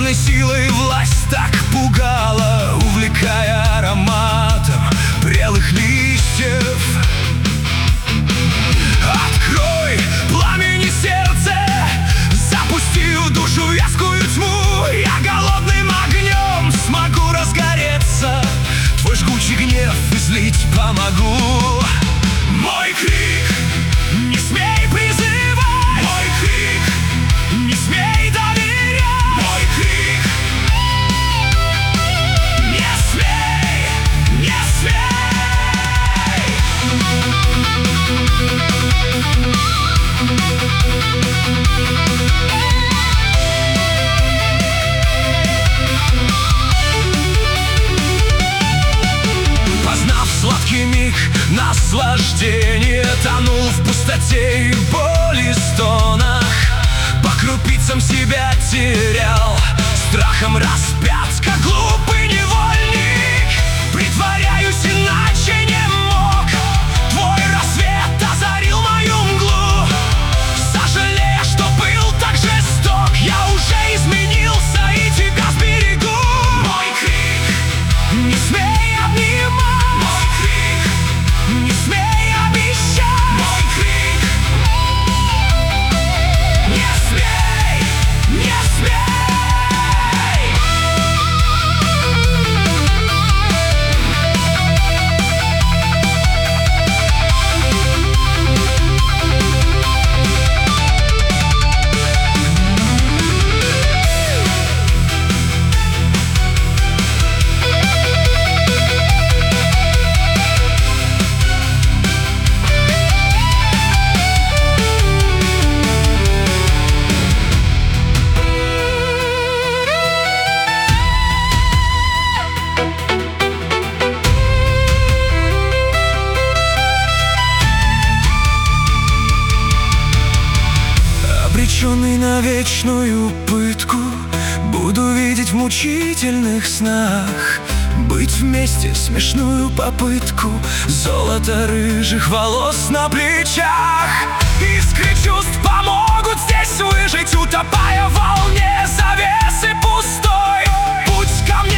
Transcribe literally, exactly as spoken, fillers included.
Черной силой власть так пугала, увлекая ароматом прелых листьев. Открой пламени сердце, запусти в душу вязкую тьму. Я голодным огнем смогу разгореться, твой жгучий гнев излить помогу. Мой крик не смей призывать, мой крик не смей доверять, мой крик не смей, не смей. Познав сладкий миг наслаждения, тонул в пустоте и боли стонах. По крупицам себя терял, страхом распят, как глупый невольник. Притворяюсь, иначе не мог. Твой рассвет озарил мою мглу. Сожалея, что был так жесток, я уже изменился и тебя сберегу. Мой крик не смей обнимать, мой крик не смей обещать, мой крик не смей, не смей. Обреченный на вечную пытку, буду видеть в мучительных снах. Быть вместе — смешную попытку, золото рыжих волос на плечах. Искры чувств помогут здесь выжить, утопая в волне завесы пустой. Путь ко мне